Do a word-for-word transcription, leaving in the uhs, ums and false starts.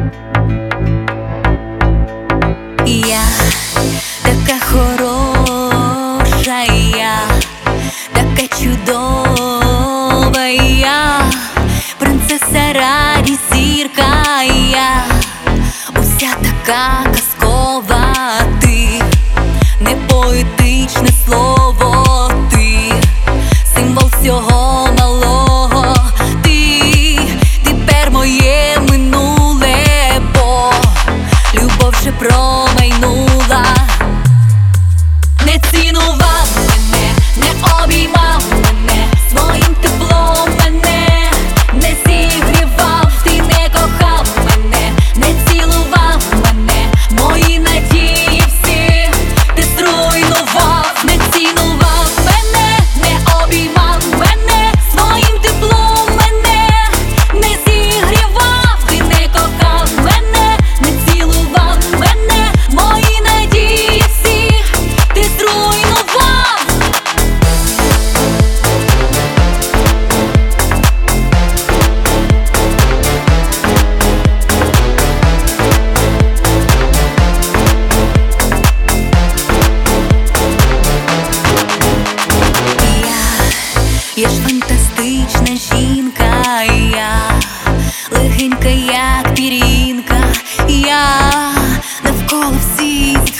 Я така хороша, я така чудова, я принцеса, радість, зірка, я уся така казкова. Ти не поетичне слово, ти символ всього малого. Ти тепер моє минуле, бо любов вже промайнула. Не цінував мене, не обіймав мене, своїм теплом мене не зігрівав. Ти не кохав мене, не цілував мене, мої надії всі ти зруйнував. Не цінував мене, не обіймав мене, своїм теплом мене не зігрівав. Ти не кохав мене, не цілував мене, мої надії всі ти зруйнував. Я ж фантастична жінка, я легенька, як пірінка, я навколо всі